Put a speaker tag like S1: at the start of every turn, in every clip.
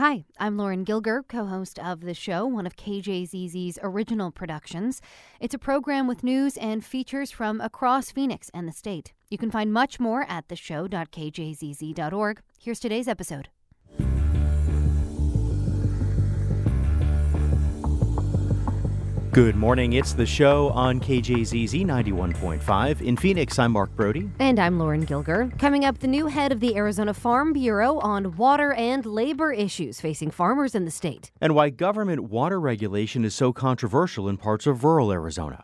S1: Hi, I'm Lauren Gilger, co-host of the show, one of KJZZ's original productions. It's a program with news and features from across Phoenix and the state. You can find much more at theshow.kjzz.org. Here's today's episode.
S2: Good morning. It's The Show on KJZZ 91.5. In Phoenix, I'm Mark Brody.
S1: And I'm Lauren Gilger. Coming up, the new head of the Arizona Farm Bureau on water and labor issues facing farmers in the state.
S2: And why government water regulation is so controversial in parts of rural Arizona.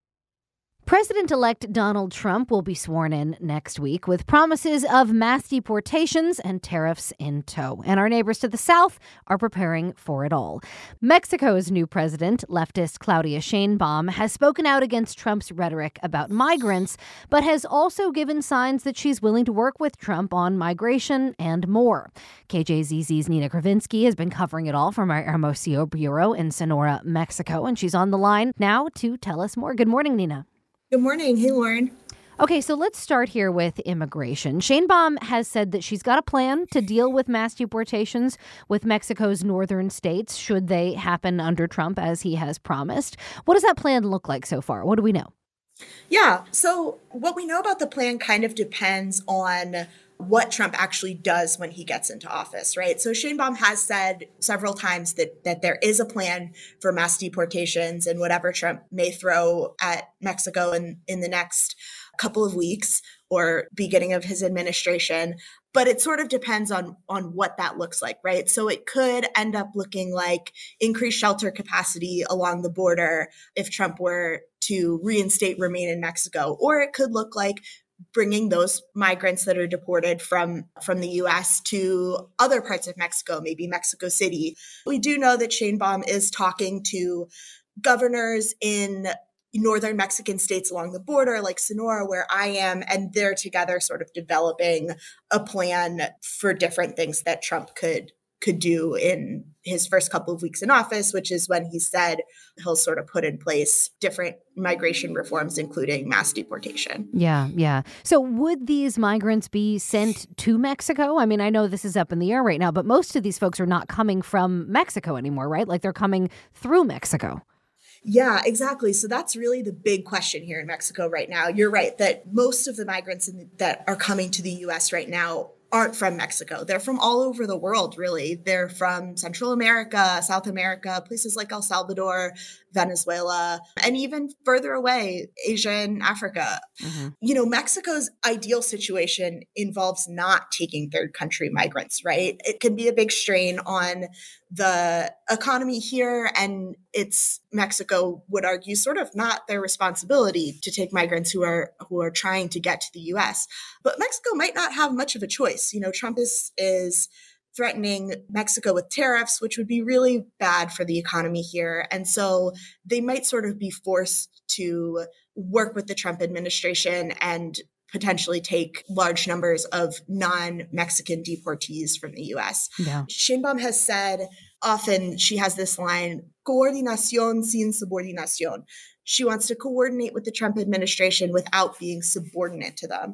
S1: President-elect Donald Trump will be sworn in next week with promises of mass deportations and tariffs in tow. And our neighbors to the south are preparing for it all. Mexico's new president, leftist Claudia Sheinbaum, has spoken out against Trump's rhetoric about migrants, but has also given signs that she's willing to work with Trump on migration and more. KJZZ's Nina Kravinsky has been covering it all from our Hermosillo Bureau in Sonora, Mexico, and she's on the line now to tell us more. Good morning, Nina.
S3: Good morning. Hey, Lauren.
S1: Okay, so let's start here with immigration. Sheinbaum has said that she's got a plan to deal with mass deportations with Mexico's northern states, should they happen under Trump, as he has promised. What does that plan look like so far? What do we know?
S3: Yeah, so what we know about the plan kind of depends on what Trump actually does when he gets into office, right? So Sheinbaum has said several times that there is a plan for mass deportations and whatever Trump may throw at Mexico in the next couple of weeks or beginning of his administration. But it sort of depends on what that looks like, right? So it could end up looking like increased shelter capacity along the border if Trump were to reinstate remain in Mexico, or it could look like bringing those migrants that are deported from the U.S. to other parts of Mexico, maybe Mexico City. We do know that Sheinbaum is talking to governors in northern Mexican states along the border, like Sonora, where I am, and they're together sort of developing a plan for different things that Trump could do in his first couple of weeks in office, which is when he said he'll sort of put in place different migration reforms, including mass deportation.
S1: Yeah. So would these migrants be sent to Mexico? I mean, I know this is up in the air right now, but most of these folks are not coming from Mexico anymore, right? Like they're coming through Mexico.
S3: Yeah, exactly. So that's really the big question here in Mexico right now. You're right that most of the migrants that are coming to the U.S. right now aren't from Mexico. They're from all over the world, really. They're from Central America, South America, places like El Salvador, Venezuela, and even further away, Asia and Africa. Mm-hmm. You know, Mexico's ideal situation involves not taking third country migrants, right? It can be a big strain on the economy here, and it's, Mexico would argue, sort of not their responsibility to take migrants who are trying to get to the US. But Mexico might not have much of a choice. You know, Trump is threatening Mexico with tariffs, which would be really bad for the economy here. And so they might sort of be forced to work with the Trump administration and potentially take large numbers of non-Mexican deportees from the U.S.
S1: Yeah.
S3: Sheinbaum has said often, she has this line, coordinación sin subordinación. She wants to coordinate with the Trump administration without being subordinate to them.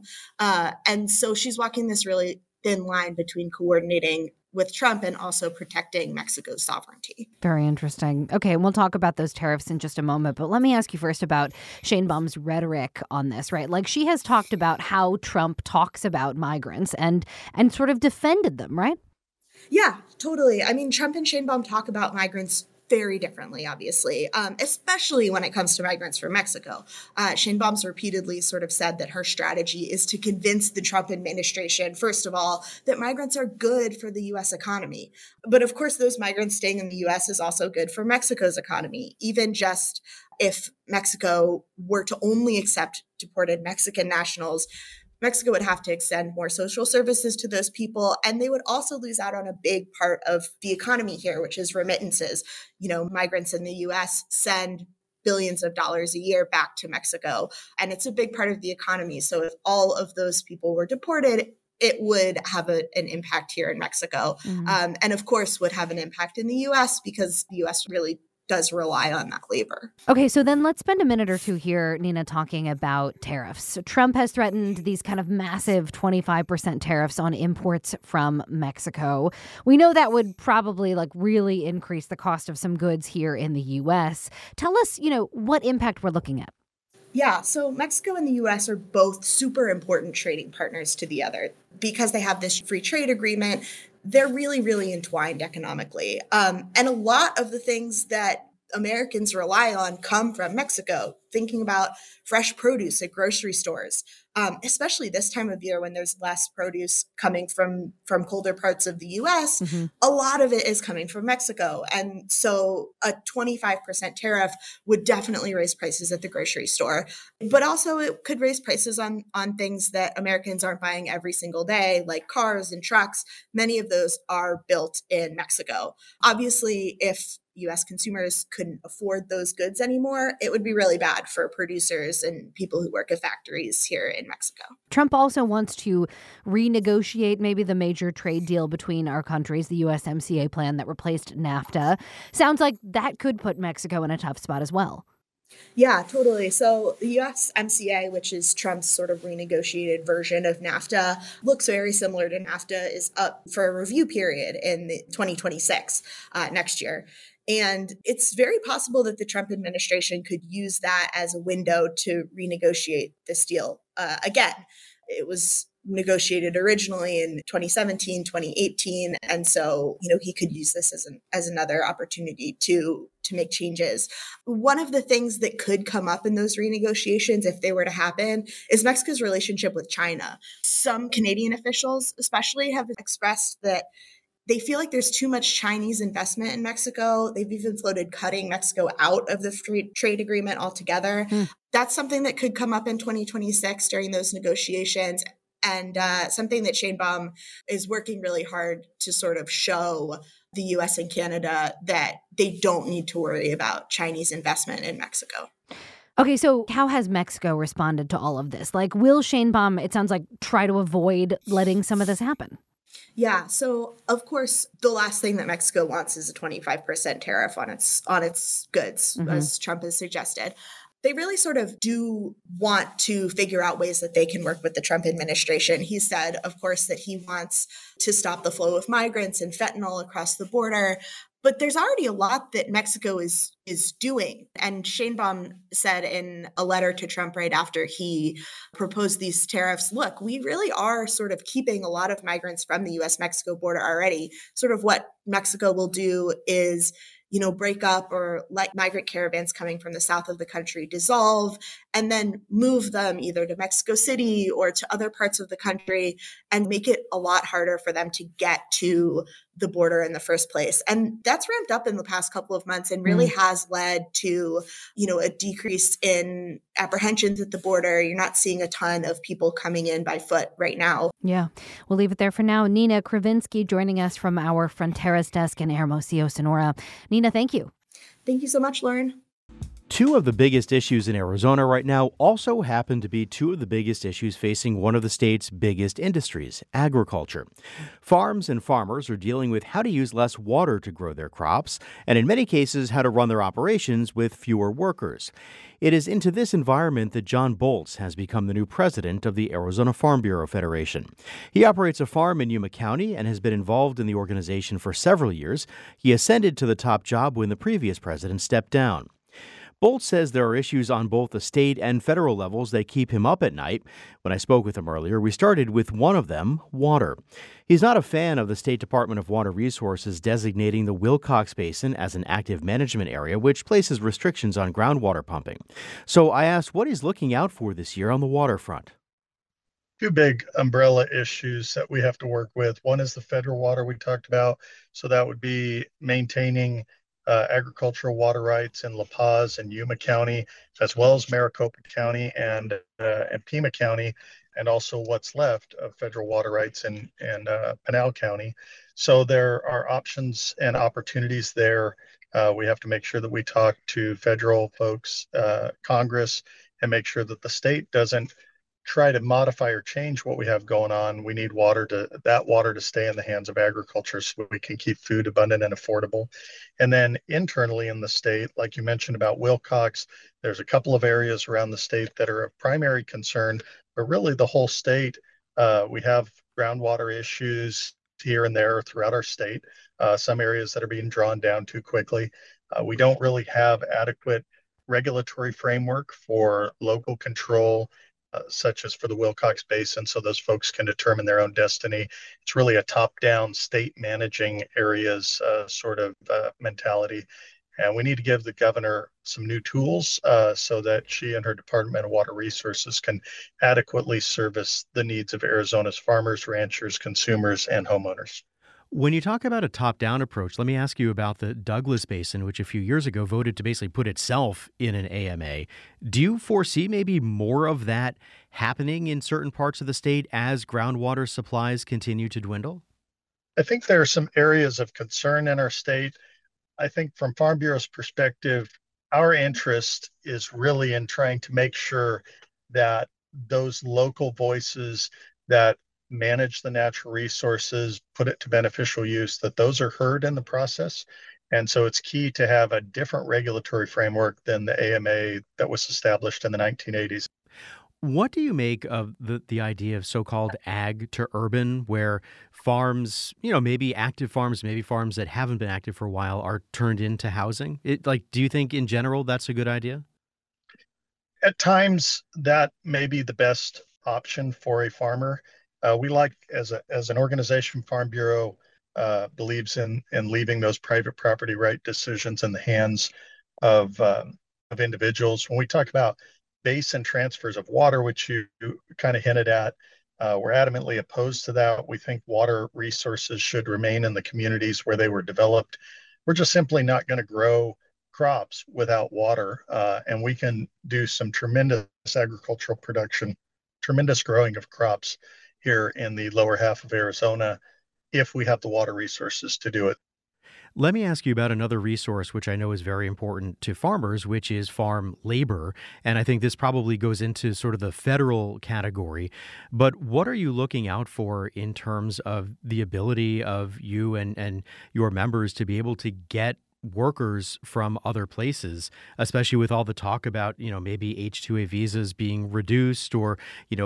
S3: And so she's walking this really thin line between coordinating with Trump and also protecting Mexico's sovereignty.
S1: Very interesting. Okay, we'll talk about those tariffs in just a moment, but let me ask you first about Sheinbaum's rhetoric on this, right? Like, she has talked about how Trump talks about migrants and sort of defended them, right?
S3: Yeah, totally. I mean, Trump and Sheinbaum talk about migrants very differently, obviously, especially when it comes to migrants from Mexico. Sheinbaum's repeatedly sort of said that her strategy is to convince the Trump administration, first of all, that migrants are good for the U.S. economy. But of course, those migrants staying in the U.S. is also good for Mexico's economy. Even just if Mexico were to only accept deported Mexican nationals, Mexico would have to extend more social services to those people, and they would also lose out on a big part of the economy here, which is remittances. You know, migrants in the U.S. send billions of dollars a year back to Mexico, and it's a big part of the economy. So if all of those people were deported, it would have an impact here in Mexico, and of course would have an impact in the U.S. because the U.S. really does rely on that labor.
S1: Okay, so then let's spend a minute or two here, Nina, talking about tariffs. So Trump has threatened these kind of massive 25% tariffs on imports from Mexico. We know that would probably really increase the cost of some goods here in the U.S. Tell us, what impact we're looking at.
S3: Yeah, so Mexico and the US are both super important trading partners to the other. Because they have this free trade agreement, they're really, really entwined economically. And a lot of the things that Americans rely on come from Mexico, thinking about fresh produce at grocery stores, especially this time of year when there's less produce coming from colder parts of the US.
S1: Mm-hmm.
S3: A lot of it is coming from Mexico. And so a 25% tariff would definitely raise prices at the grocery store. But also it could raise prices on things that Americans aren't buying every single day, like cars and trucks. Many of those are built in Mexico. Obviously, if US consumers couldn't afford those goods anymore, it would be really bad for producers and people who work at factories here in Mexico.
S1: Trump also wants to renegotiate maybe the major trade deal between our countries, the USMCA plan that replaced NAFTA. Sounds like that could put Mexico in a tough spot as well.
S3: Yeah, totally. So the USMCA, which is Trump's sort of renegotiated version of NAFTA, looks very similar to NAFTA, is up for a review period in 2026, next year. And it's very possible that the Trump administration could use that as a window to renegotiate this deal again. It was negotiated originally in 2017, 2018. And so, he could use this as another opportunity to make changes. One of the things that could come up in those renegotiations, if they were to happen, is Mexico's relationship with China. Some Canadian officials especially have expressed that they feel like there's too much Chinese investment in Mexico. They've even floated cutting Mexico out of the free trade agreement altogether. That's something that could come up in 2026 during those negotiations, and something that Sheinbaum is working really hard to sort of show the U.S. and Canada that they don't need to worry about Chinese investment in Mexico.
S1: Okay, so how has Mexico responded to all of this? Will Sheinbaum, it sounds like, try to avoid letting some of this happen?
S3: Yeah, so of course, the last thing that Mexico wants is a 25% tariff on its goods, as Trump has suggested. They really sort of do want to figure out ways that they can work with the Trump administration. He said, of course, that he wants to stop the flow of migrants and fentanyl across the border. But there's already a lot that Mexico is doing. And Sheinbaum said in a letter to Trump right after he proposed these tariffs, look, we really are sort of keeping a lot of migrants from the US-Mexico border already. Sort of what Mexico will do is break up or let migrant caravans coming from the south of the country dissolve and then move them either to Mexico City or to other parts of the country and make it a lot harder for them to get to the border in the first place. And that's ramped up in the past couple of months and really has led to, a decrease in apprehensions at the border. You're not seeing a ton of people coming in by foot right now.
S1: Yeah, we'll leave it there for now. Nina Kravinsky joining us from our Fronteras desk in Hermosillo, Sonora. Nina, thank you.
S3: Thank you so much, Lauren.
S2: Two of the biggest issues in Arizona right now also happen to be two of the biggest issues facing one of the state's biggest industries, agriculture. Farms and farmers are dealing with how to use less water to grow their crops, and in many cases, how to run their operations with fewer workers. It is into this environment that John Bolts has become the new president of the Arizona Farm Bureau Federation. He operates a farm in Yuma County and has been involved in the organization for several years. He ascended to the top job when the previous president stepped down. Bolts says there are issues on both the state and federal levels that keep him up at night. When I spoke with him earlier, we started with one of them, water. He's not a fan of the State Department of Water Resources designating the Wilcox Basin as an active management area, which places restrictions on groundwater pumping. So I asked what he's looking out for this year on the waterfront.
S4: Two big umbrella issues that we have to work with. One is the federal water we talked about. So that would be maintaining agricultural water rights in La Paz and Yuma County, as well as Maricopa County and Pima County, and also what's left of federal water rights in Pinal County. So there are options and opportunities there. We have to make sure that we talk to federal folks, Congress, and make sure that the state doesn't try to modify or change what we have going on, we need water to stay in the hands of agriculture so we can keep food abundant and affordable. And then internally in the state, like you mentioned about Wilcox, there's a couple of areas around the state that are of primary concern, but really the whole state, we have groundwater issues here and there throughout our state. Some areas that are being drawn down too quickly. We don't really have adequate regulatory framework for local control, such as for the Wilcox Basin, so those folks can determine their own destiny. It's really a top-down state managing areas sort of mentality. And we need to give the governor some new tools so that she and her Department of Water Resources can adequately service the needs of Arizona's farmers, ranchers, consumers, and homeowners.
S2: When you talk about a top down approach, let me ask you about the Douglas Basin, which a few years ago voted to basically put itself in an AMA. Do you foresee maybe more of that happening in certain parts of the state as groundwater supplies continue to dwindle?
S4: I think there are some areas of concern in our state. I think from Farm Bureau's perspective, our interest is really in trying to make sure that those local voices that manage the natural resources, put it to beneficial use, that those are heard in the process. And so it's key to have a different regulatory framework than the AMA that was established in the 1980s.
S2: What do you make of the idea of so-called ag to urban, where farms, maybe active farms, maybe farms that haven't been active for a while are turned into housing? Do you think in general that's a good idea?
S4: At times, that may be the best option for a farmer. We like, as an organization, Farm Bureau believes in leaving those private property right decisions in the hands of individuals. When we talk about basin transfers of water, which you kind of hinted at, we're adamantly opposed to that. We think water resources should remain in the communities where they were developed. We're just simply not going to grow crops without water, and we can do some tremendous agricultural production, tremendous growing of crops here in the lower half of Arizona if we have the water resources to do it.
S2: Let me ask you about another resource which I know is very important to farmers, which is farm labor. And I think this probably goes into sort of the federal category. But what are you looking out for in terms of the ability of you and your members to be able to get workers from other places, especially with all the talk about, maybe H-2A visas being reduced or,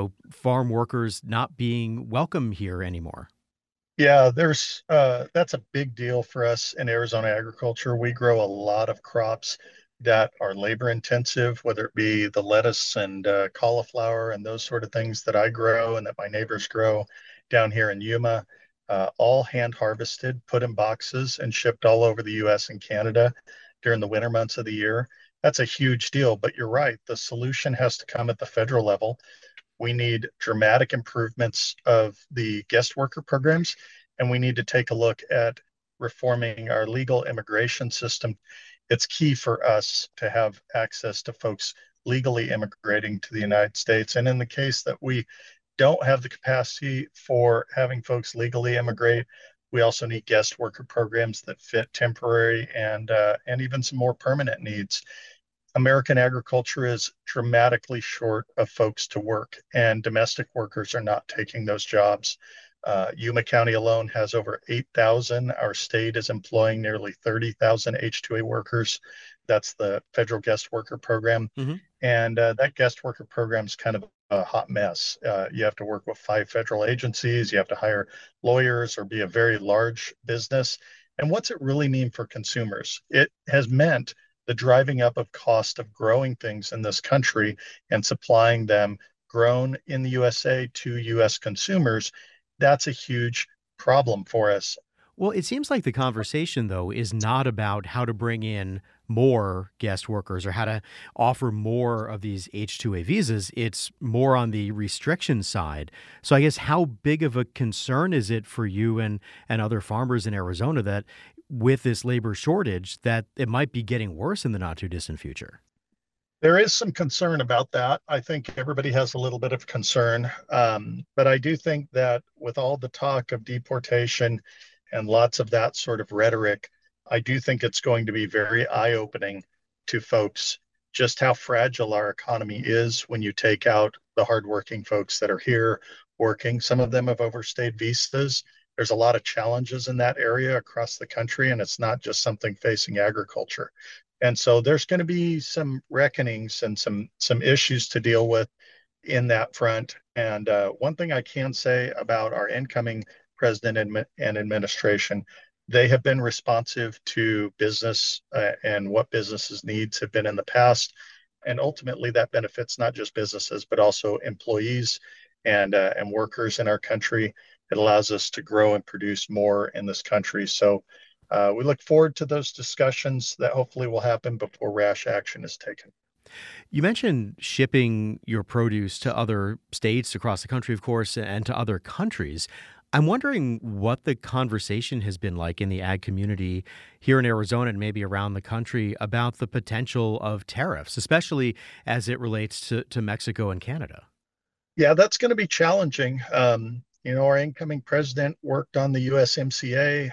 S2: farm workers not being welcome here anymore?
S4: Yeah, that's a big deal for us in Arizona agriculture. We grow a lot of crops that are labor intensive, whether it be the lettuce and cauliflower and those sort of things that I grow and that my neighbors grow down here in Yuma, all hand harvested, put in boxes, and shipped all over the US and Canada during the winter months of the year. That's a huge deal, but you're right. The solution has to come at the federal level. We need dramatic improvements of the guest worker programs, and we need to take a look at reforming our legal immigration system. It's key for us to have access to folks legally immigrating to the United States. And in the case that we don't have the capacity for having folks legally immigrate, we also need guest worker programs that fit temporary and even some more permanent needs. American agriculture is dramatically short of folks to work, and domestic workers are not taking those jobs. Yuma County alone has over 8,000. Our state is employing nearly 30,000 H-2A workers. That's the federal guest worker program.
S2: Mm-hmm.
S4: And that guest worker program is kind of a hot mess. You have to work with 5 federal agencies. You have to hire lawyers or be a very large business. And what's it really mean for consumers? It has meant the driving up of cost of growing things in this country and supplying them grown in the USA to US consumers. That's a huge problem for us.
S2: Well, it seems like the conversation, though, is not about how to bring in more guest workers or how to offer more of these H-2A visas. It's more on the restriction side. So I guess how big of a concern is it for you and other farmers in Arizona that with this labor shortage, that it might be getting worse in the not too distant future?
S4: There is some concern about that. I think everybody has a little bit of concern. But I do think that with all the talk of deportation and lots of that sort of rhetoric, I do think it's going to be very eye-opening to folks just how fragile our economy is when you take out the hardworking folks that are here working. Some of them have overstayed visas. There's a lot of challenges in that area across the country, and it's not just something facing agriculture. And so there's going to be some reckonings and some issues to deal with in that front. And one thing I can say about our incoming president and administration, they have been responsive to business and what businesses' needs have been in the past. And ultimately, that benefits not just businesses, but also employees and workers in our country. It allows us to grow and produce more in this country. So we look forward to those discussions that hopefully will happen before rash action is taken.
S2: You mentioned shipping your produce to other states across the country, of course, and to other countries. I'm wondering what the conversation has been like in the ag community here in Arizona and maybe around the country about the potential of tariffs, especially as it relates to Mexico and Canada.
S4: Yeah, that's going to be challenging. Our incoming president worked on the USMCA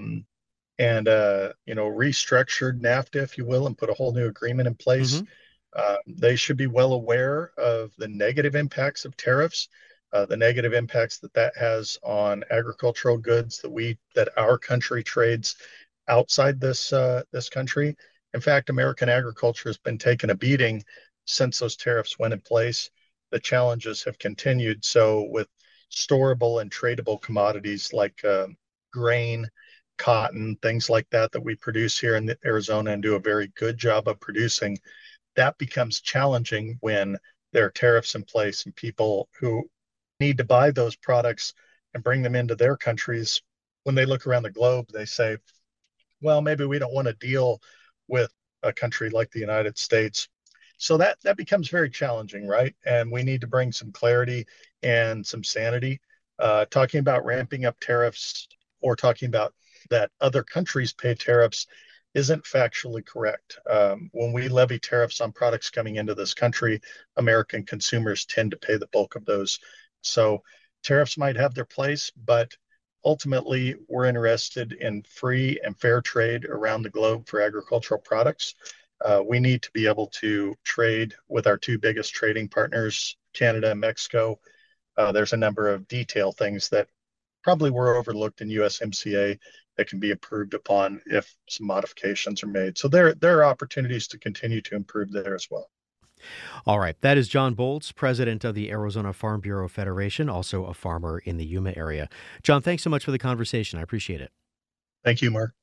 S4: and restructured NAFTA, if you will, and put a whole new agreement in place.
S2: Hmm.
S4: They should be well aware of the negative impacts of tariffs, the negative impacts that has on agricultural goods that our country trades outside this country. In fact, American agriculture has been taking a beating since those tariffs went in place. The challenges have continued. So with storable and tradable commodities like grain, cotton, things like that we produce here in Arizona and do a very good job of producing, that becomes challenging when there are tariffs in place and people who need to buy those products and bring them into their countries. When they look around the globe, they say, well, maybe we don't want to deal with a country like the United States. So that becomes very challenging, right? And we need to bring some clarity and some sanity. Talking about ramping up tariffs or talking about that other countries pay tariffs isn't factually correct. When we levy tariffs on products coming into this country, American consumers tend to pay the bulk of those. So tariffs might have their place, but ultimately we're interested in free and fair trade around the globe for agricultural products. We need to be able to trade with our two biggest trading partners, Canada and Mexico. There's a number of detail things that probably were overlooked in USMCA that can be improved upon if some modifications are made. So there are opportunities to continue to improve there as well.
S2: All right. That is John Bolts, president of the Arizona Farm Bureau Federation, also a farmer in the Yuma area. John, thanks so much for the conversation. I appreciate it.
S4: Thank you, Mark.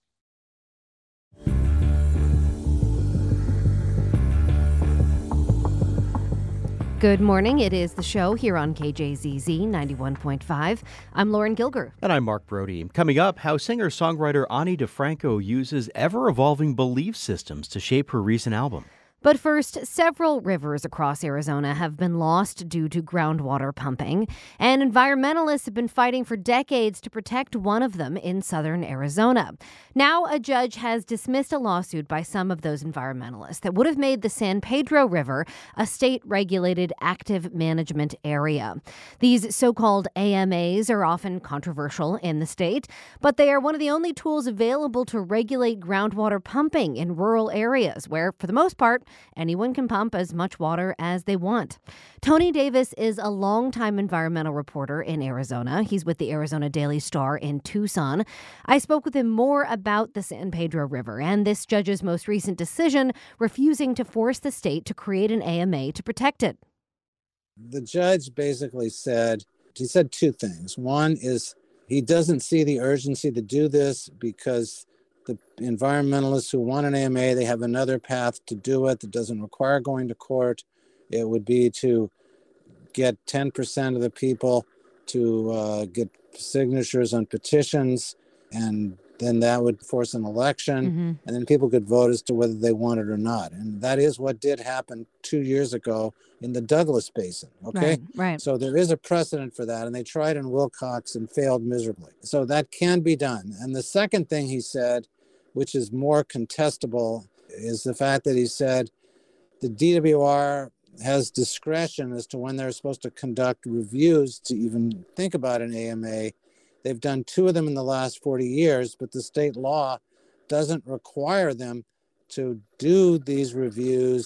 S1: Good morning. It is The Show here on KJZZ 91.5. I'm Lauren Gilger.
S2: And I'm Mark Brody. Coming up, how singer-songwriter Ani DiFranco uses ever-evolving belief systems to shape her recent album.
S1: But first, several rivers across Arizona have been lost due to groundwater pumping, and environmentalists have been fighting for decades to protect one of them in southern Arizona. Now, a judge has dismissed a lawsuit by some of those environmentalists that would have made the San Pedro River a state-regulated active management area. These so-called AMAs are often controversial in the state, but they are one of the only tools available to regulate groundwater pumping in rural areas where, for the most part, anyone can pump as much water as they want. Tony Davis is a longtime environmental reporter in Arizona. He's with the Arizona Daily Star in Tucson. I spoke with him more about the San Pedro River and this judge's most recent decision refusing to force the state to create an AMA to protect it.
S5: The judge basically said two things. One is he doesn't see the urgency to do this because the environmentalists who want an AMA, they have another path to do it that doesn't require going to court. It would be to get 10% of the people to get signatures on petitions, and then that would force an election, and then people could vote as to whether they want it or not. And that is what did happen 2 years ago in the Douglas Basin, okay?
S1: Right.
S5: So there is a precedent for that, and they tried in Wilcox and failed miserably. So that can be done. And the second thing he said, which is more contestable, is the fact that he said the DWR has discretion as to when they're supposed to conduct reviews to even think about an AMA. They've done 2 of them in the last 40 years, but the state law doesn't require them to do these reviews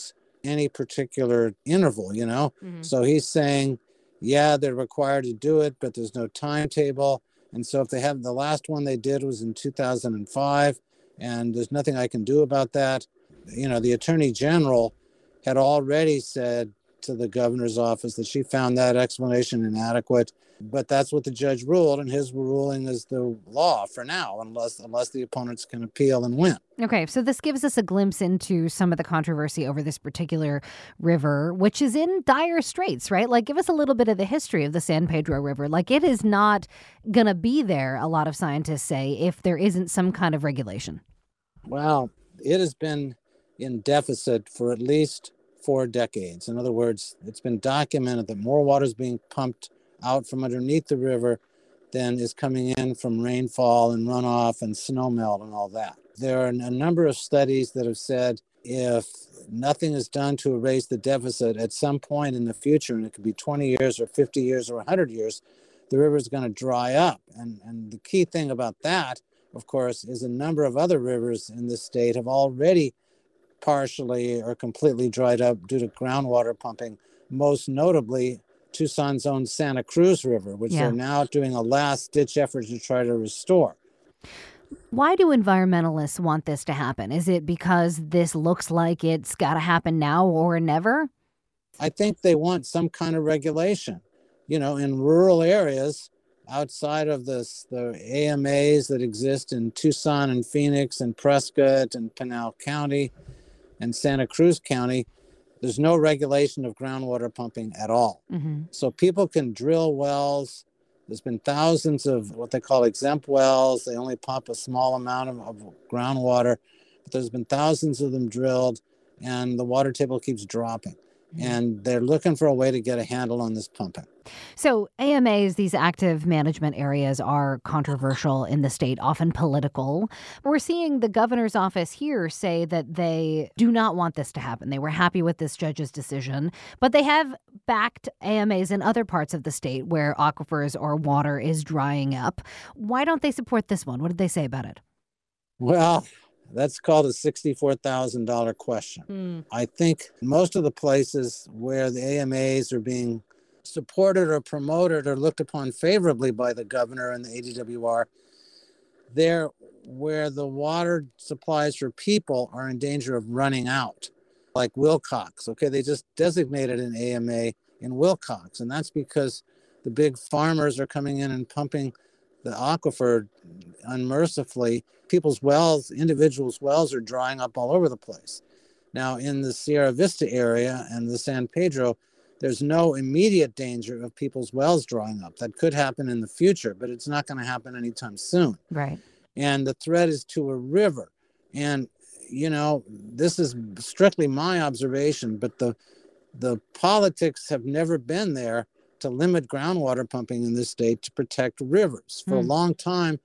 S5: any particular interval, So he's saying, yeah, they're required to do it, but there's no timetable. And so if they have, the last one they did was in 2005, and there's nothing I can do about that. The Attorney General had already said to the governor's office that she found that explanation inadequate, but that's what the judge ruled, and his ruling is the law for now, unless the opponents can appeal and win.
S1: Okay, so this gives us a glimpse into some of the controversy over this particular river, which is in dire straits, right? Like, give us a little bit of the history of the San Pedro River. Like, it is not going to be there, a lot of scientists say, if there isn't some kind of regulation.
S5: Well, it has been in deficit for at least 4 decades. In other words, it's been documented that more water is being pumped out from underneath the river than is coming in from rainfall and runoff and snowmelt and all that. There are a number of studies that have said if nothing is done to erase the deficit at some point in the future, and it could be 20 years or 50 years or 100 years, the river is going to dry up. And the key thing about that, of course, is a number of other rivers in the state have already partially or completely dried up due to groundwater pumping, most notably Tucson's own Santa Cruz River, which they're now doing a last-ditch effort to try to restore.
S1: Why do environmentalists want this to happen? Is it because this looks like it's got to happen now or never?
S5: I think they want some kind of regulation. In rural areas outside of the AMAs that exist in Tucson and Phoenix and Prescott and Pinal County and Santa Cruz County, there's no regulation of groundwater pumping at all.
S1: Mm-hmm.
S5: So people can drill wells. There's been thousands of what they call exempt wells. They only pump a small amount of groundwater, but there's been thousands of them drilled, and the water table keeps dropping. And they're looking for a way to get a handle on this pumping.
S1: So AMAs, these active management areas, are controversial in the state, often political. We're seeing the governor's office here say that they do not want this to happen. They were happy with this judge's decision, but they have backed AMAs in other parts of the state where aquifers or water is drying up. Why don't they support this one? What did they say about it?
S5: Well, that's called a $64,000 question. I think most of the places where the AMAs are being supported or promoted or looked upon favorably by the governor and the ADWR, they're where the water supplies for people are in danger of running out, like Wilcox. Okay, they just designated an AMA in Wilcox, and that's because the big farmers are coming in and pumping the aquifer unmercifully. People's wells, individuals' wells are drying up all over the place. Now, in the Sierra Vista area and the San Pedro, there's no immediate danger of people's wells drying up. That could happen in the future, but it's not going to happen anytime soon.
S1: Right.
S5: And the threat is to a river. And, this is strictly my observation, but the politics have never been there to limit groundwater pumping in this state to protect rivers. For a long time,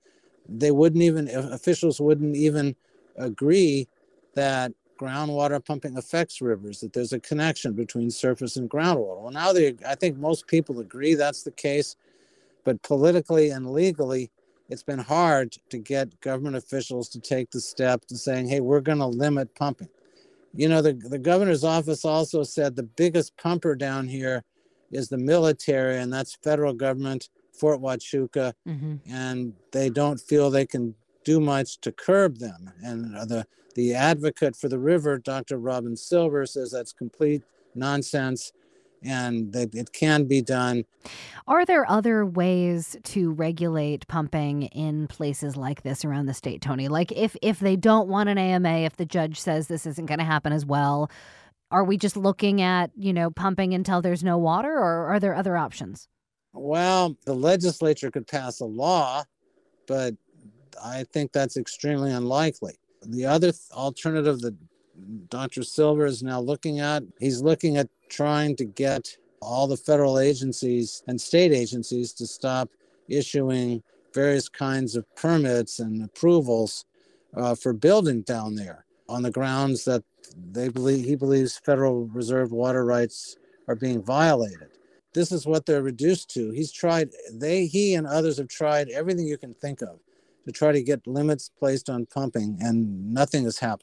S5: officials wouldn't even agree that groundwater pumping affects rivers, that there's a connection between surface and groundwater. Well, now I think most people agree that's the case, but politically and legally, it's been hard to get government officials to take the step to saying, hey, we're going to limit pumping. The governor's office also said the biggest pumper down here is the military, and that's federal government, Fort Huachuca, and they don't feel they can do much to curb them. And the advocate for the river, Dr. Robin Silver, says that's complete nonsense and that it can be done.
S1: Are there other ways to regulate pumping in places like this around the state, Tony? Like if they don't want an AMA, if the judge says this isn't going to happen as well, are we just looking at, pumping until there's no water, or are there other options?
S5: Well, the legislature could pass a law, but I think that's extremely unlikely. The other alternative that Dr. Silver is now looking at, he's looking at trying to get all the federal agencies and state agencies to stop issuing various kinds of permits and approvals for building down there on the grounds that he believes Federal Reserve water rights are being violated. This is what they're reduced to. He and others have tried everything you can think of to try to get limits placed on pumping, and nothing has happened.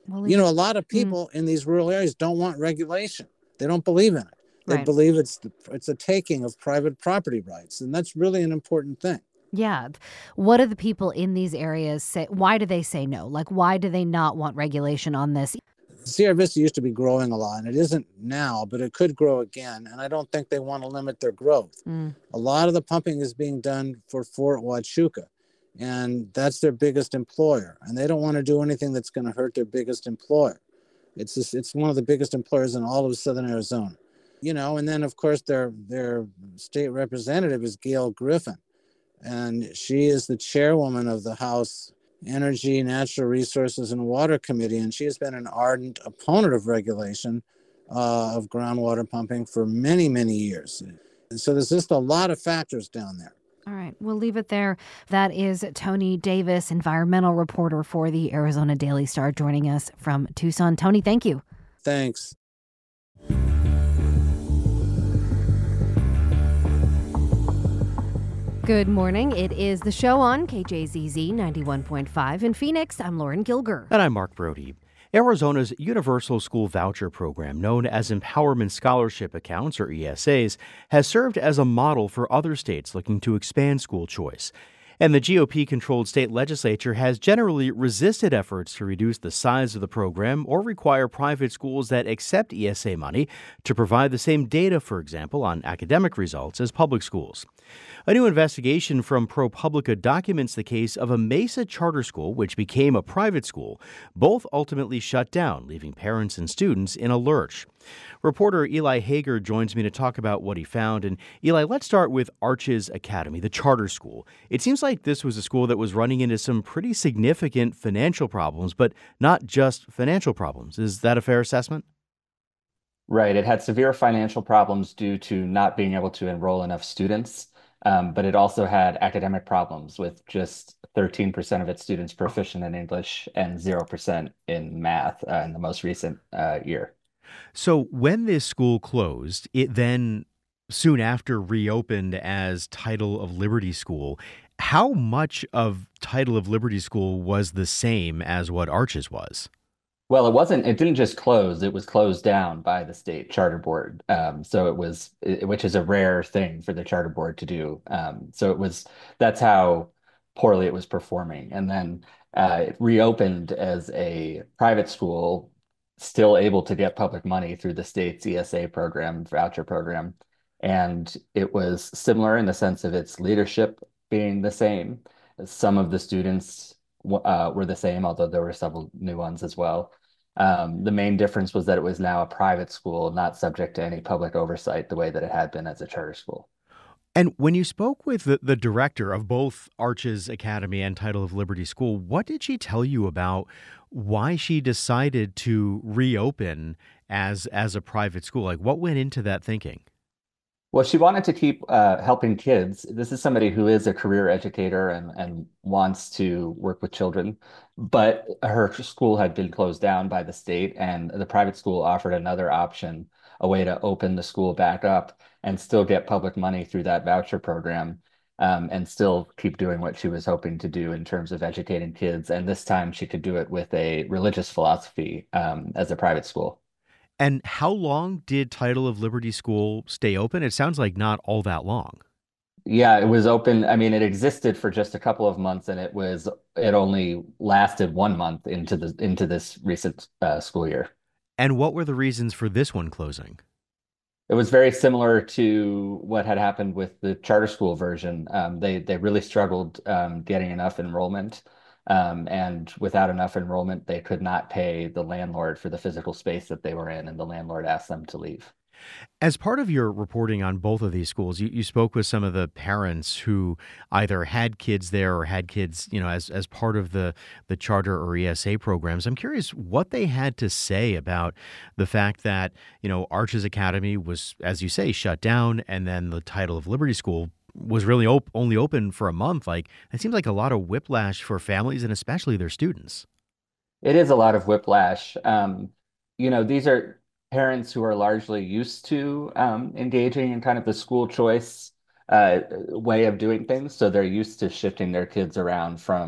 S5: A lot of people in these rural areas don't want regulation. They don't believe in it. They believe it's a taking of private property rights, and that's really an important thing.
S1: Yeah. What do the people in these areas say? Why do they say no? Like, why do they not want regulation on this?
S5: Sierra Vista used to be growing a lot, and it isn't now, but it could grow again. And I don't think they want to limit their growth. A lot of the pumping is being done for Fort Huachuca, and that's their biggest employer. And they don't want to do anything that's going to hurt their biggest employer. It's one of the biggest employers in all of Southern Arizona. And then, of course, their state representative is Gail Griffin, and she is the chairwoman of the House Energy, Natural Resources, and Water Committee, and she has been an ardent opponent of regulation of groundwater pumping for many, many years. And so there's just a lot of factors down there.
S1: All right, we'll leave it there. That is Tony Davis, environmental reporter for the Arizona Daily Star, joining us from Tucson. Tony, thank you.
S5: Thanks.
S1: Good morning. It is The Show on KJZZ 91.5 in Phoenix. I'm Lauren Gilger.
S2: And I'm Mark Brody. Arizona's Universal School Voucher Program, known as Empowerment Scholarship Accounts, or ESAs, has served as a model for other states looking to expand school choice. And the GOP-controlled state legislature has generally resisted efforts to reduce the size of the program or require private schools that accept ESA money to provide the same data, for example, on academic results as public schools. A new investigation from ProPublica documents the case of a Mesa charter school, which became a private school. Both ultimately shut down, leaving parents and students in a lurch. Reporter Eli Hager joins me to talk about what he found. And Eli, let's start with Arches Academy, the charter school. It seems like this was a school that was running into some pretty significant financial problems, but not just financial problems. Is that a fair assessment?
S6: Right. It had severe financial problems due to not being able to enroll enough students. But it also had academic problems with just 13% of its students proficient in English and 0% in math in the most recent year.
S2: So when this school closed, it then soon after reopened as Title of Liberty School. How much of Title of Liberty School was the same as what Arches was?
S6: Well, it didn't just close, it was closed down by the state charter board. Which is a rare thing for the charter board to do. That's how poorly it was performing. And then it reopened as a private school, still able to get public money through the state's ESA program, voucher program. And it was similar in the sense of its leadership being the same. Some of the students were the same, although there were several new ones as well. The main difference was that it was now a private school, not subject to any public oversight the way that it had been as a charter school.
S2: And when you spoke with the director of both Arches Academy and Title of Liberty School, what did she tell you about why she decided to reopen as a private school? Like, what went into that thinking?
S6: Well, she wanted to keep helping kids. This is somebody who is a career educator and wants to work with children. But her school had been closed down by the state, and the private school offered another option, a way to open the school back up and still get public money through that voucher program, and still keep doing what she was hoping to do in terms of educating kids. And this time she could do it with a religious philosophy as a private school.
S2: And how long did Title of Liberty School stay open? It sounds like not all that long.
S6: Yeah, it was open. I mean, it existed for just a couple of months, and it only lasted 1 month into this recent school year.
S2: And what were the reasons for this one closing?
S6: It was very similar to what had happened with the charter school version. They really struggled getting enough enrollment. And without enough enrollment, they could not pay the landlord for the physical space that they were in, and the landlord asked them to leave.
S2: As part of your reporting on both of these schools, you spoke with some of the parents who either had kids there or had kids, as part of the charter or ESA programs. I'm curious what they had to say about the fact that, Arches Academy was, as you say, shut down, and then the Title of Liberty School was really only open for a month. Like, it seems like a lot of whiplash for families and especially their students.
S6: It is a lot of whiplash. These are parents who are largely used to engaging in kind of the school choice way of doing things. So they're used to shifting their kids around from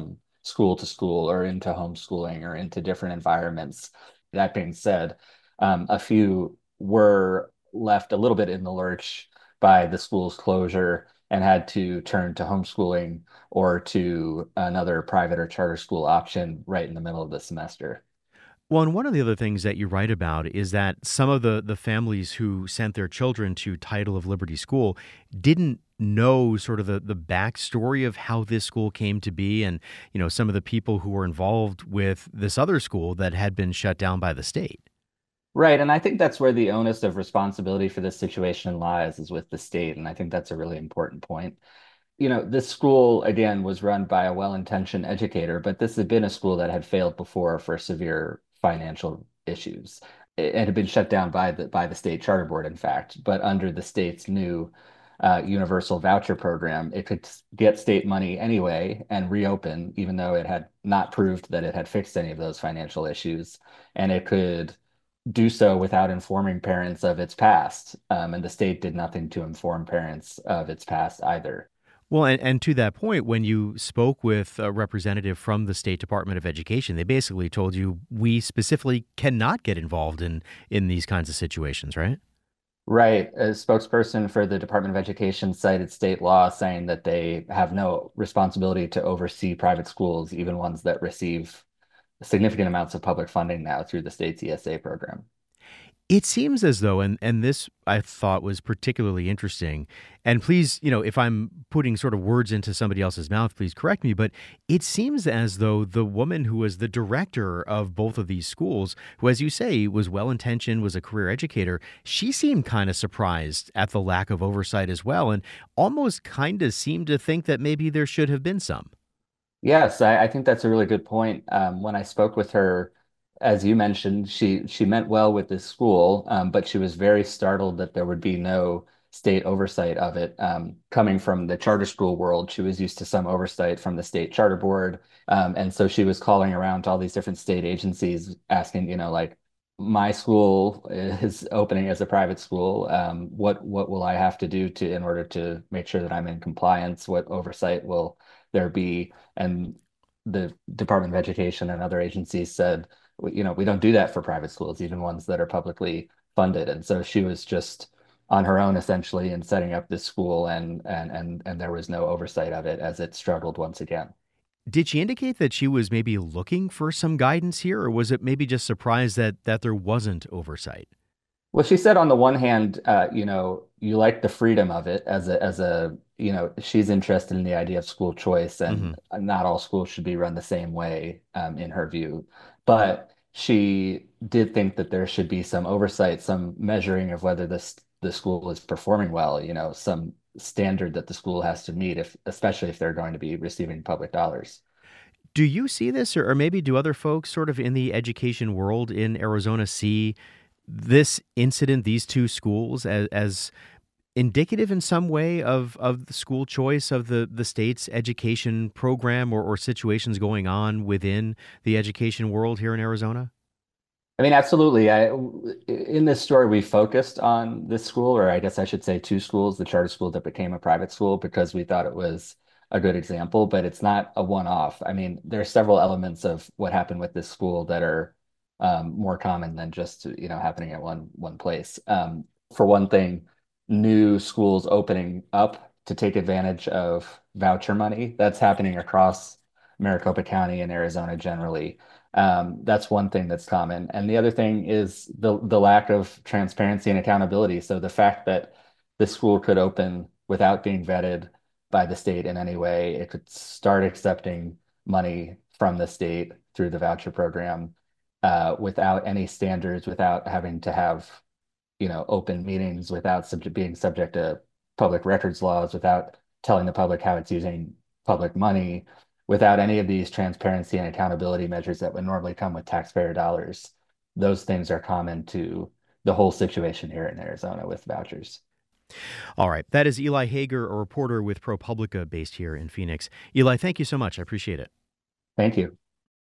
S6: school to school or into homeschooling or into different environments. That being said, a few were left a little bit in the lurch by the school's closure and had to turn to homeschooling or to another private or charter school option right in the middle of the semester.
S2: Well, and one of the other things that you write about is that some of the families who sent their children to Title of Liberty School didn't know sort of the backstory of how this school came to be, and some of the people who were involved with this other school that had been shut down by the state.
S6: Right. And I think that's where the onus of responsibility for this situation lies, is with the state. And I think that's a really important point. This school, again, was run by a well-intentioned educator, but this had been a school that had failed before for severe financial issues. It had been shut down by the state charter board, in fact, but under the state's new universal voucher program, it could get state money anyway and reopen, even though it had not proved that it had fixed any of those financial issues. And it could do so without informing parents of its past. And the state did nothing to inform parents of its past either.
S2: Well, and to that point, when you spoke with a representative from the State Department of Education, they basically told you we specifically cannot get involved in these kinds of situations, right?
S6: Right. A spokesperson for the Department of Education cited state law saying that they have no responsibility to oversee private schools, even ones that receive significant amounts of public funding now through the state's ESA program.
S2: It seems as though, and this I thought was particularly interesting, and please, if I'm putting sort of words into somebody else's mouth, please correct me, but it seems as though the woman who was the director of both of these schools, who, as you say, was well-intentioned, was a career educator, she seemed kind of surprised at the lack of oversight as well, and almost kind of seemed to think that maybe there should have been some.
S6: Yes, I think that's a really good point. When I spoke with her, as you mentioned, she meant well with this school, but she was very startled that there would be no state oversight of it. Coming from the charter school world, she was used to some oversight from the state charter board. And so she was calling around to all these different state agencies asking, like, my school is opening as a private school. What will I have to do in order to make sure that I'm in compliance? What oversight will there be? And the Department of Education and other agencies said, we don't do that for private schools, even ones that are publicly funded. And so she was just on her own essentially in setting up this school, and there was no oversight of it as it struggled once again.
S2: Did she indicate that she was maybe looking for some guidance here, or was it maybe just surprised that there wasn't oversight?
S6: Well, she said on the one hand, you like the freedom of it she's interested in the idea of school choice, and not all schools should be run the same way, in her view. But she did think that there should be some oversight, some measuring of whether the school is performing well, some standard that the school has to meet, especially if they're going to be receiving public dollars.
S2: Do you see this, or maybe do other folks sort of in the education world in Arizona see this incident, these two schools, as indicative in some way of the school choice of the state's education program, or situations going on within the education world here in Arizona?
S6: I mean, absolutely. In this story, we focused on this school, or I guess I should say two schools, the charter school that became a private school, because we thought it was a good example, but it's not a one-off. I mean, there are several elements of what happened with this school that are more common than just, happening at one place. For one thing, new schools opening up to take advantage of voucher money. That's happening across Maricopa County and Arizona generally. That's one thing that's common. And the other thing is the lack of transparency and accountability. So the fact that the school could open without being vetted by the state in any way, it could start accepting money from the state through the voucher program without any standards, without having to have open meetings, without being subject to public records laws, without telling the public how it's using public money, without any of these transparency and accountability measures that would normally come with taxpayer dollars. Those things are common to the whole situation here in Arizona with vouchers.
S2: All right. That is Eli Hager, a reporter with ProPublica based here in Phoenix. Eli, thank you so much. I appreciate it.
S6: Thank you.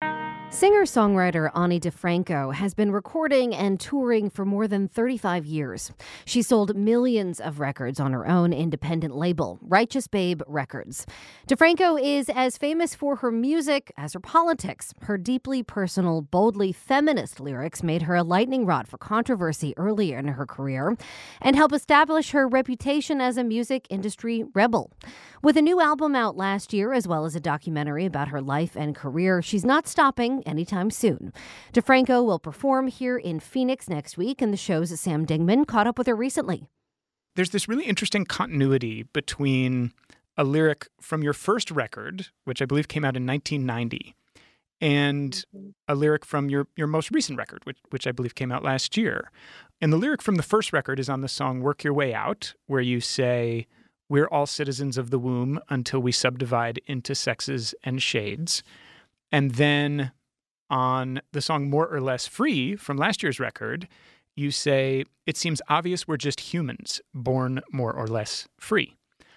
S1: Singer-songwriter Ani DiFranco has been recording and touring for more than 35 years. She sold millions of records on her own independent label, Righteous Babe Records. DiFranco is as famous for her music as her politics. Her deeply personal, boldly feminist lyrics made her a lightning rod for controversy earlier in her career and helped establish her reputation as a music industry rebel. With a new album out last year, as well as a documentary about her life and career, she's not stopping anytime soon. DiFranco will perform here in Phoenix next week, and the show's Sam Dingman caught up with her recently.
S7: There's this really interesting continuity between a lyric from your first record, which I believe came out in 1990, and a lyric from your most recent record, which I believe came out last year. And the lyric from the first record is on the song Work Your Way Out, where you say, "We're all citizens of the womb until we subdivide into sexes and shades." And then on the song More or Less Free from last year's record, you say, "It seems obvious we're just humans, born more or less free."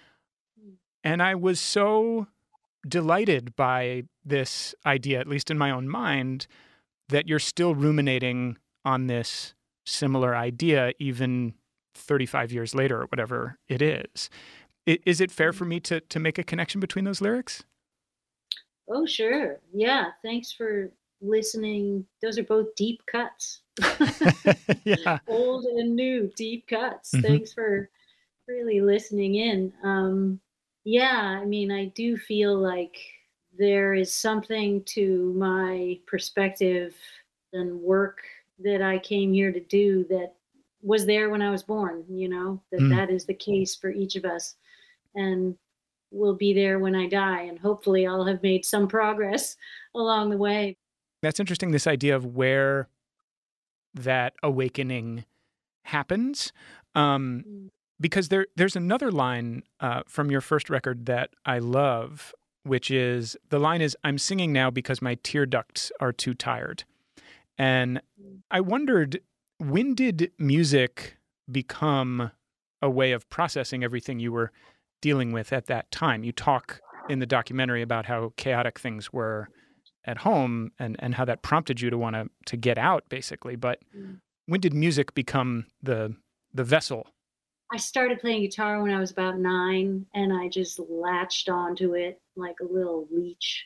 S7: And I was so delighted by this idea, at least in my own mind, that you're still ruminating on this similar idea even 35 years later or whatever it is. Is it fair for me to make a connection between those lyrics?
S8: Oh, sure. Yeah. Thanks for listening. Those are both deep cuts.
S7: Yeah.
S8: Old and new deep cuts.
S7: Mhm.
S8: Thanks for really listening in. Yeah, I mean, I do feel like there is something to my perspective and work that I came here to do that was there when I was born, that is the case for each of us and will be there when I die. And hopefully I'll have made some progress along the way.
S7: That's interesting, this idea of where that awakening happens. Because there's another line from your first record that I love, which is, the line is, "I'm singing now because my tear ducts are too tired." And I wondered, when did music become a way of processing everything you were dealing with at that time? You talk in the documentary about how chaotic things were at home and how that prompted you to want to get out, basically. But when did music become the vessel?
S8: I started playing guitar when I was about 9, and I just latched onto it like a little leech.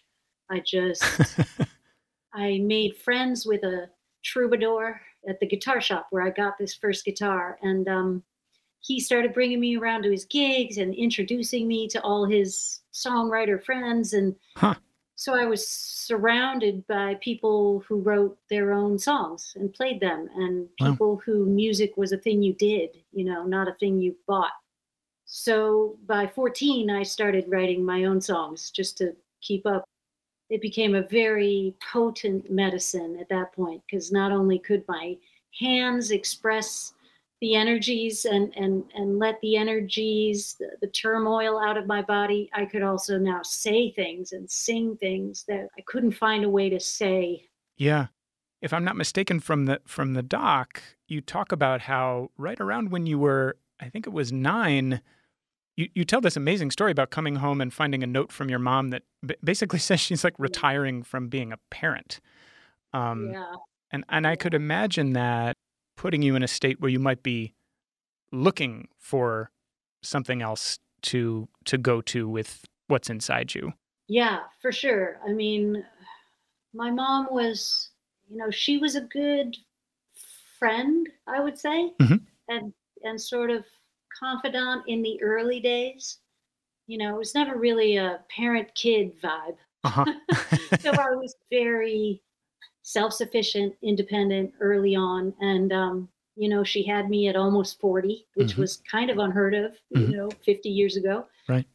S8: I made friends with a troubadour at the guitar shop where I got this first guitar. And he started bringing me around to his gigs and introducing me to all his songwriter friends. And so I was surrounded by people who wrote their own songs and played them, and people who music was a thing you did, not a thing you bought. So by 14, I started writing my own songs just to keep up. It became a very potent medicine at that point, because not only could my hands express the energies and let the energies, the turmoil out of my body, I could also now say things and sing things that I couldn't find a way to say.
S7: Yeah. If I'm not mistaken, from the doc, you talk about how right around when you were, I think it was 9, you tell this amazing story about coming home and finding a note from your mom that basically says she's like retiring from being a parent.
S8: Yeah.
S7: And I could imagine that putting you in a state where you might be looking for something else to go to with what's inside you.
S8: Yeah, for sure. I mean, my mom was, she was a good friend, I would say, and sort of confidant in the early days. It was never really a parent-kid vibe. So I was very self-sufficient, independent early on. And, she had me at almost 40, which was kind of unheard of, 50 years ago.
S7: Right.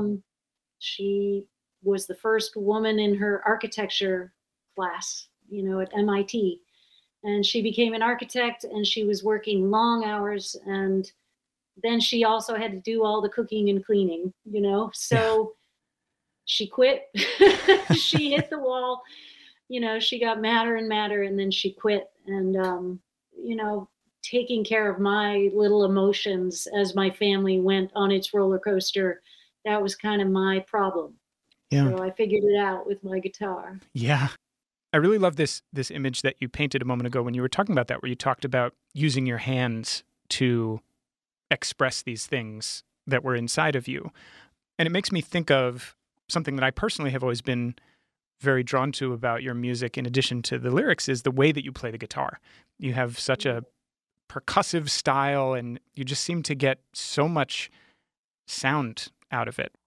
S8: She was the first woman in her architecture class, at MIT. And she became an architect, and she was working long hours. And then she also had to do all the cooking and cleaning, so she quit. She hit the wall. She got madder and madder, and then she quit. And, taking care of my little emotions as my family went on its roller coaster, that was kind of my problem.
S7: Yeah.
S8: So I figured it out with my guitar.
S7: Yeah. I really love this image that you painted a moment ago when you were talking about that, where you talked about using your hands to express these things that were inside of you. And it makes me think of something that I personally have always been very drawn to about your music, in addition to the lyrics, is the way that you play the guitar. You have such a percussive style, and you just seem to get so much sound out of it.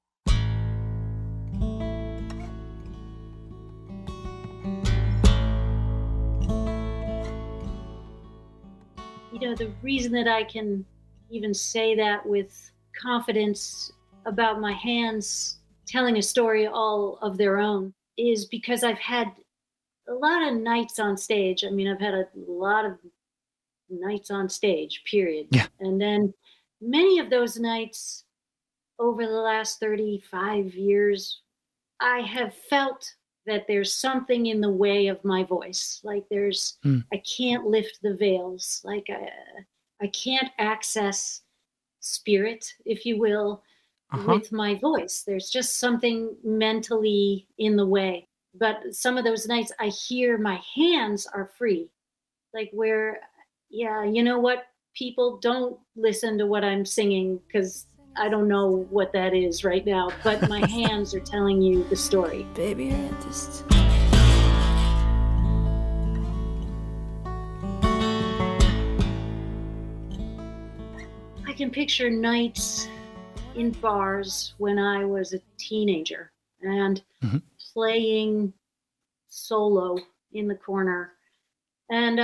S8: The reason that I can even say that with confidence about my hands telling a story all of their own is because I've had a lot of nights on stage. I mean, I've had a lot of nights on stage, period.
S7: Yeah.
S8: And then many of those nights over the last 35 years, I have felt that there's something in the way of my voice. Like I can't lift the veils. Like I can't access spirit, if you will, with my voice. There's just something mentally in the way. But some of those nights I hear my hands are free. Like where, you know what? People don't listen to what I'm singing because I don't know what that is right now, but my hands are telling you the story.
S9: Baby, you're just...
S8: I can picture nights in bars when I was a teenager and playing solo in the corner. And,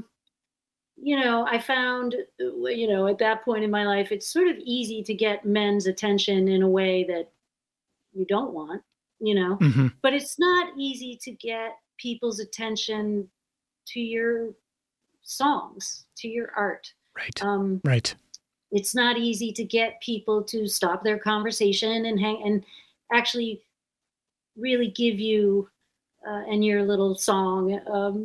S8: I found, at that point in my life, it's sort of easy to get men's attention in a way that you don't want, but it's not easy to get people's attention to your songs, to your art.
S7: Right. Right.
S8: It's not easy to get people to stop their conversation and actually really give you and your little song,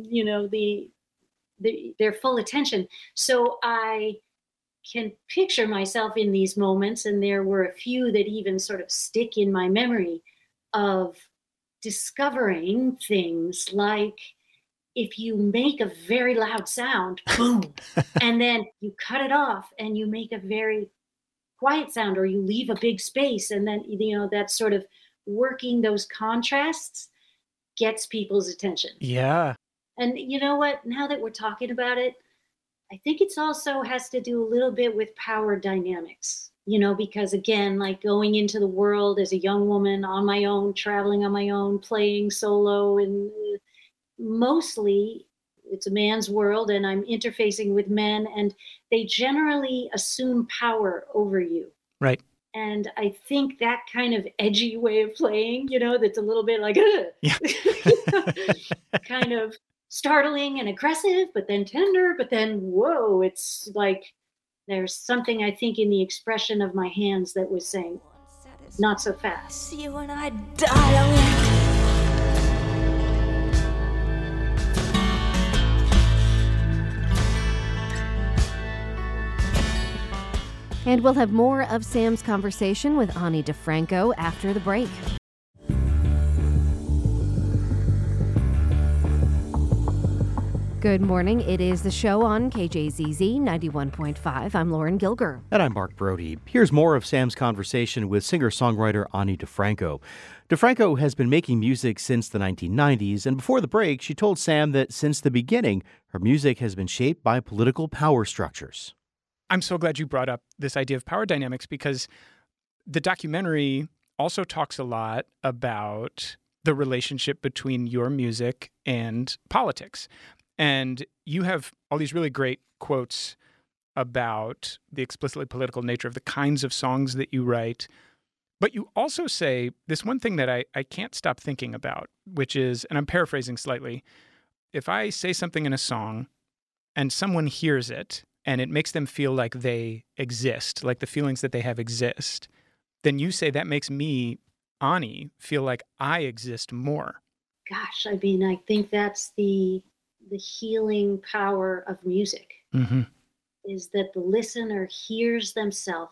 S8: their full attention. So I can picture myself in these moments, and there were a few that even sort of stick in my memory of discovering things like if you make a very loud sound, boom, and then you cut it off and you make a very quiet sound, or you leave a big space, and then, that sort of working those contrasts gets people's attention.
S7: Yeah.
S8: And you know what? Now that we're talking about it, I think it's also has to do a little bit with power dynamics, because again, like going into the world as a young woman on my own, traveling on my own, playing solo, and mostly it's a man's world, and I'm interfacing with men, and they generally assume power over you.
S7: Right.
S8: And I think that kind of edgy way of playing, that's a little bit like, kind of startling and aggressive, but then tender, but then, whoa, it's like there's something I think in the expression of my hands that was saying, not so fast.
S9: See you when I die.
S1: And we'll have more of Sam's conversation with Ani DiFranco after the break. Good morning. It is the show on KJZZ 91.5. I'm Lauren Gilger.
S2: And I'm Mark Brody. Here's more of Sam's conversation with singer-songwriter Ani DiFranco. DiFranco has been making music since the 1990s, and before the break, she told Sam that since the beginning, her music has been shaped by political power structures.
S7: I'm so glad you brought up this idea of power dynamics, because the documentary also talks a lot about the relationship between your music and politics. And you have all these really great quotes about the explicitly political nature of the kinds of songs that you write. But you also say this one thing that I can't stop thinking about, which is, and I'm paraphrasing slightly, if I say something in a song and someone hears it and it makes them feel like they exist, like the feelings that they have exist, then you say that makes me, Ani, feel like I exist more.
S8: Gosh, I mean, I think that's the healing power of music, is that the listener hears themselves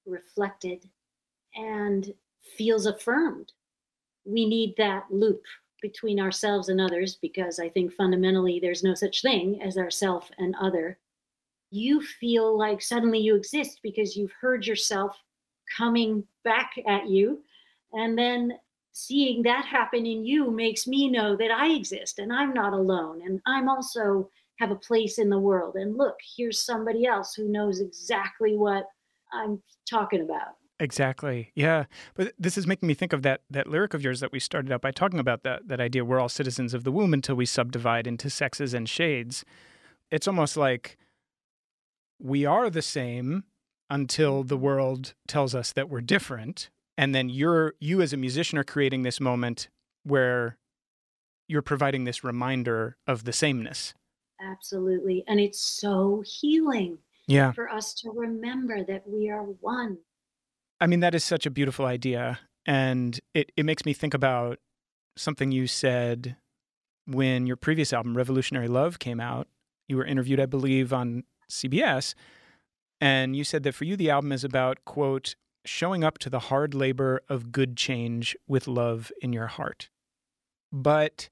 S8: reflected and feels affirmed. We need that loop. between ourselves and others, because I think fundamentally there's no such thing as ourself and other, you feel like suddenly you exist because you've heard yourself coming back at you. And then seeing that happen in you makes me know that I exist and I'm not alone. And I'm also have a place in the world. And look, here's somebody else who knows exactly what I'm talking about.
S7: Exactly. Yeah. But this is making me think of that lyric of yours that we started out by talking about, that idea we're all citizens of the womb until we subdivide into sexes and shades. It's almost like we are the same until the world tells us that we're different. And then you as a musician are creating this moment where you're providing this reminder of the sameness.
S8: Absolutely. And it's so healing for us to remember that we are one.
S7: I mean, that is such a beautiful idea. And it makes me think about something you said when your previous album, Revolutionary Love, came out. You were interviewed, I believe, on CBS. And you said that for you, the album is about, quote, showing up to the hard labor of good change with love in your heart. But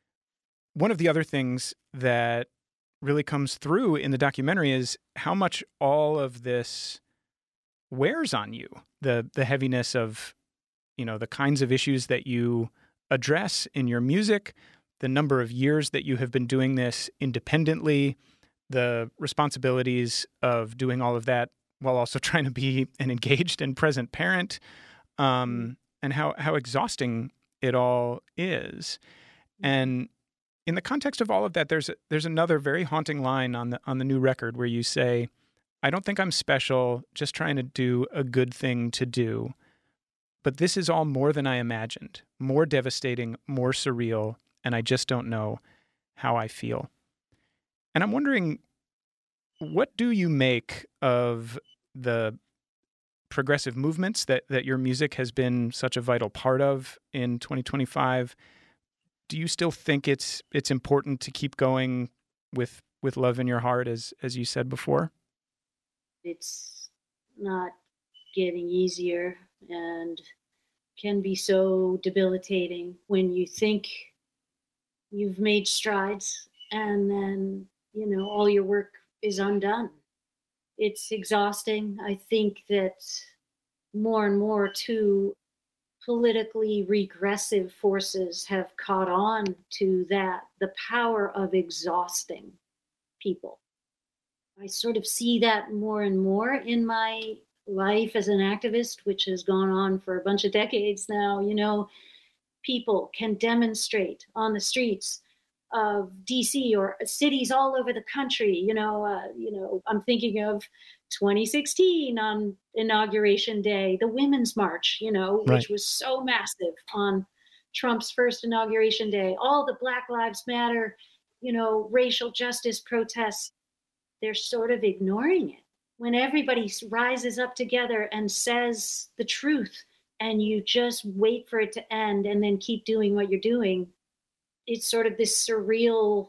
S7: one of the other things that really comes through in the documentary is how much all of this wears on you, the heaviness of, the kinds of issues that you address in your music, the number of years that you have been doing this independently, the responsibilities of doing all of that while also trying to be an engaged and present parent, and how exhausting it all is. And in the context of all of that, there's another very haunting line on the new record where you say, I don't think I'm special, just trying to do a good thing to do. But this is all more than I imagined, more devastating, more surreal, and I just don't know how I feel. And I'm wondering, what do you make of the progressive movements that your music has been such a vital part of in 2025? Do you still think it's important to keep going with love in your heart, as you said before?
S8: It's not getting easier and can be so debilitating when you think you've made strides and then, all your work is undone. It's exhausting. I think that more and more too, politically regressive forces have caught on to that, the power of exhausting people. I sort of see that more and more in my life as an activist, which has gone on for a bunch of decades now. People can demonstrate on the streets of DC or cities all over the country. I'm thinking of 2016 on Inauguration Day, the Women's March, which was so massive on Trump's first Inauguration Day, all the Black Lives Matter, racial justice protests. They're sort of ignoring it. When everybody rises up together and says the truth and you just wait for it to end and then keep doing what you're doing, it's sort of this surreal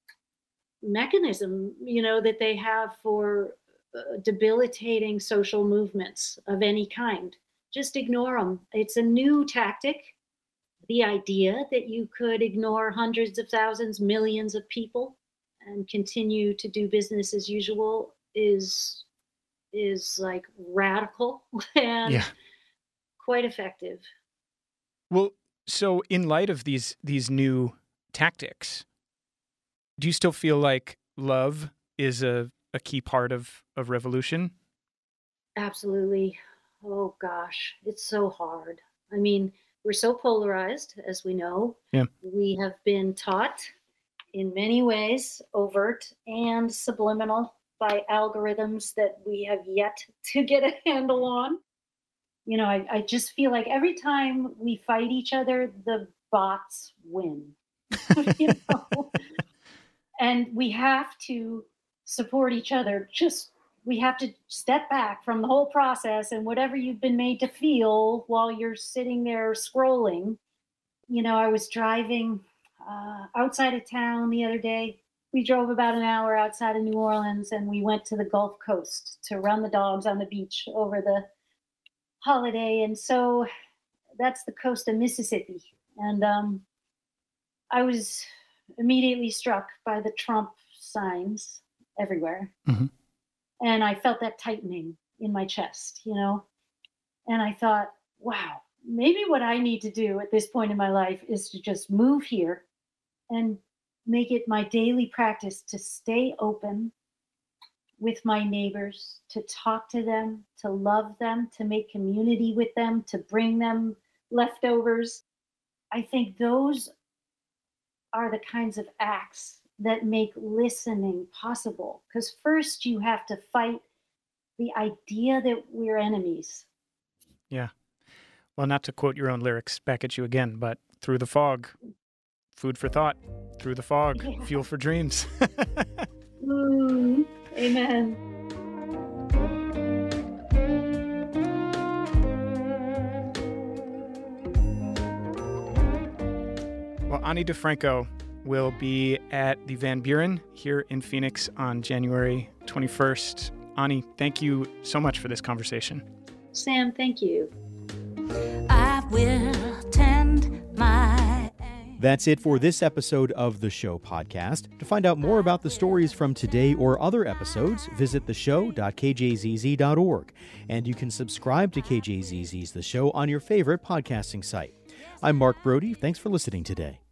S8: mechanism, that they have for debilitating social movements of any kind. Just ignore them. It's a new tactic. The idea that you could ignore hundreds of thousands, millions of people and continue to do business as usual is like radical and quite effective.
S7: Well, so in light of these new tactics, do you still feel like love is a key part of revolution?
S8: Absolutely. Oh gosh, it's so hard. I mean, we're so polarized, as we know.
S7: Yeah.
S8: We have been taught in many ways, overt and subliminal, by algorithms that we have yet to get a handle on. I just feel like every time we fight each other, the bots win. And we have to support each other. We have to step back from the whole process and whatever you've been made to feel while you're sitting there scrolling. I was driving outside of town the other day. We drove about an hour outside of New Orleans and we went to the Gulf Coast to run the dogs on the beach over the holiday. And so that's the coast of Mississippi. And I was immediately struck by the Trump signs everywhere.
S7: Mhm.
S8: And I felt that tightening in my chest, And I thought, wow, maybe what I need to do at this point in my life is to just move here and make it my daily practice to stay open with my neighbors, to talk to them, to love them, to make community with them, to bring them leftovers. I think those are the kinds of acts that make listening possible. Because first you have to fight the idea that we're enemies.
S7: Yeah. Well, not to quote your own lyrics back at you again, but through the fog, food for thought. Through the fog, fuel for dreams.
S8: Amen.
S7: Well, Ani DiFranco will be at the Van Buren here in Phoenix on January 21st. Ani, thank you so much for this conversation.
S8: Sam, thank you.
S9: I will tend my
S2: That's it for this episode of The Show podcast. To find out more about the stories from today or other episodes, visit theshow.kjzz.org. And you can subscribe to KJZZ's The Show on your favorite podcasting site. I'm Mark Brody. Thanks for listening today.